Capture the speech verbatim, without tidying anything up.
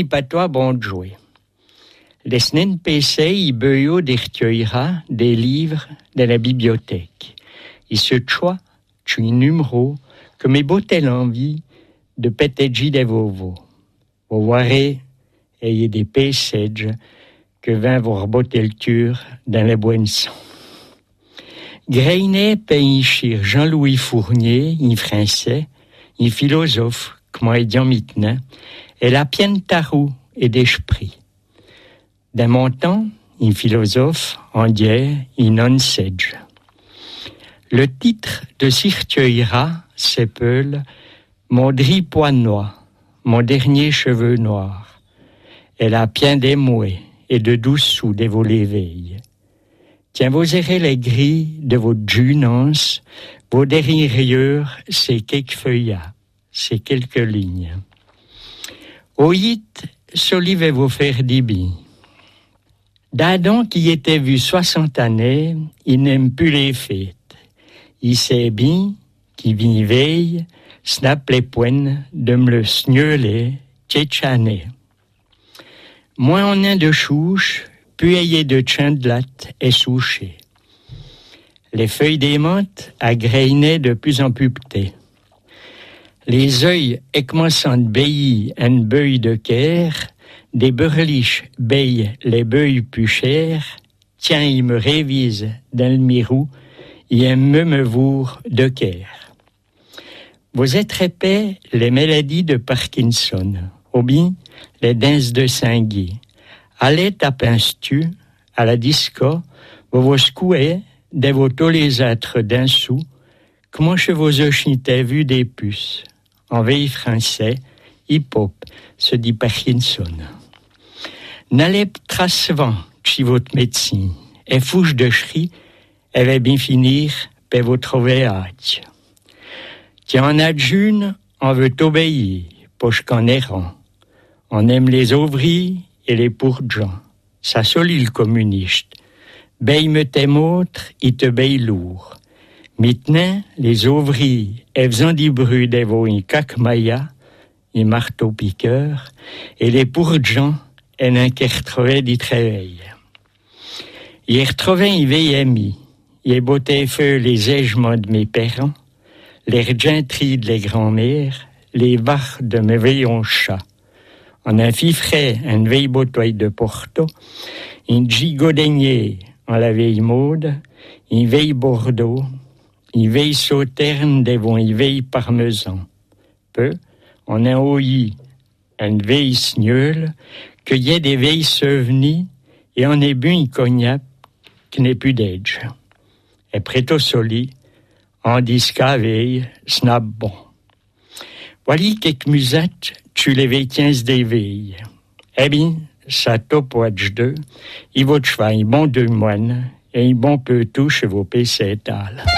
y patois bon de jouer. Les snen pessei y beuio d'ertioira des livres de la bibliothèque. Y se tchoa, tu y numéro, que me botel envie de petegi de vovo. Vous voirez, ayez des pessedges que vint vous botelture dans les boissons. Greinet peinchir Jean-Louis Fournier, un français, un philosophe, comme édiant maintenant, et la pienne tarou et d'esprit. D'un montant, un philosophe, en dieu, un non-sedge. Le titre de Sirtioira s'appelle Mon dri poil noir, mon dernier cheveu noir. Elle a bien des mouets et de douze sous de vos l'éveil. Tiens, vous aurez les grilles de votre junance, vos derrières, c'est quelques feuillats, c'est quelques lignes. Oït, solive vous faire dibi. D'Adam qui était vu soixante années, il n'aime plus les fêtes. Il sait bien qui vit veille, snap les poignes de me le sneuler, tchétchané. Moins on a de chouches, puis ayez de tchandlat et souché. Les feuilles des menthes agreinaient de plus en plus petits. Les œils écmensant de baillis un beuil de caire, des beurliches baillent les beuils plus chers, tiens, ils me révisent dans le mirou, et un meumevour de caire. Vous êtes épais les maladies de Parkinson, ou bien les danses de Saint-Guy. Allez taper un stu, à la disco, vous vous secouez, de vos toléâtres d'un sou, comment chez vos ochinités vu des puces. En veille français, hip-hop, se dit Parkinson. N'allez trace vent, chez votre médecine, et fouche de chri, elle va bien finir, pour vous trouver hâte. Tiens, en adjune, on veut obéir, poche qu'en errant. On aime les ouvriers et les pourgens. Ça solit le communiste. Beille me t'aime autre, il te beille lourd. Maintenant, les ouvriers, elles faisant du bruit des voix un cacmaya, un marteau-piqueur, et les pourgens, elles n'ont qu'à retrouver du travail. Ils retrouvaient un vieil ami. Ils bottaient feu les égements de mes parents, les gentries de les grands-mères, les barres de mes veillons chats. On a fifré un vieil bouteille de Porto, un gigodenier en la vieille mode, un vieil Bordeaux, un vieil sauterne devant un vieil parmesan. Peu, on a ouï un vieil sgnole, qu'il y ait des vieilles souvenirs, et on est bu un cognac qui n'est plus d'edge. Et préto soli, en disca veille, snap bon. Voilà quelques musettes, tu les veilles quinze des veilles. Eh bien, ça top watch deux, il vaut cheval un bon deux moines, et un bon peu tout chez vos pécétales.